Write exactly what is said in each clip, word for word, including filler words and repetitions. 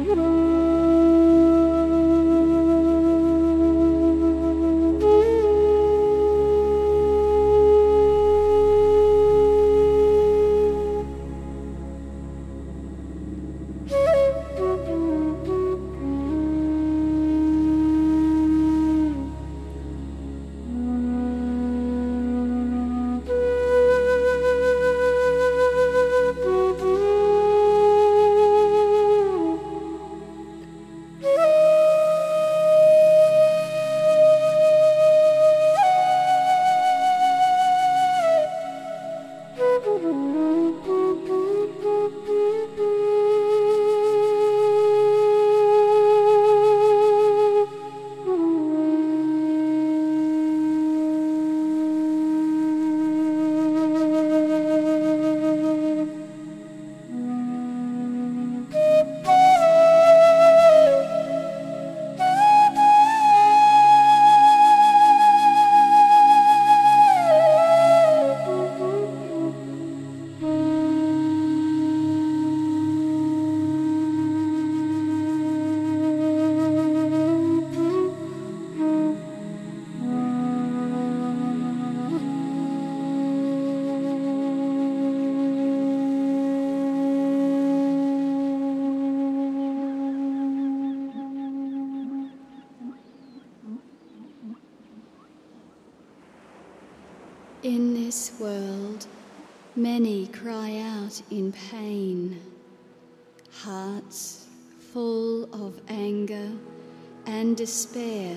In this world, many cry out in pain, hearts full of anger and despair,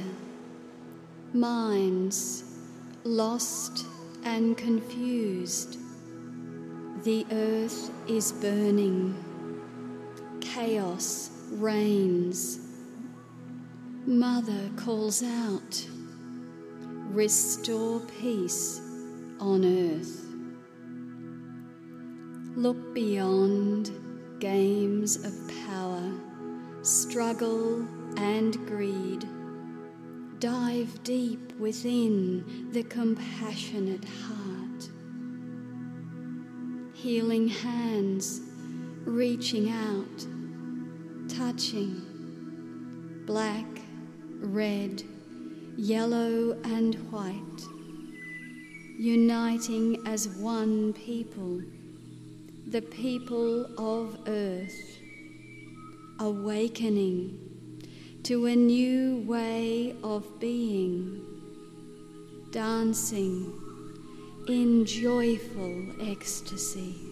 minds lost and confused. The earth is burning, chaos reigns. Mother calls out, restore peace on earth. Look beyond games of power, struggle and greed. Dive deep within the compassionate heart. Healing hands reaching out, touching black, red, yellow and white, uniting as one people, the people of earth, awakening to a new way of being, dancing in joyful ecstasy.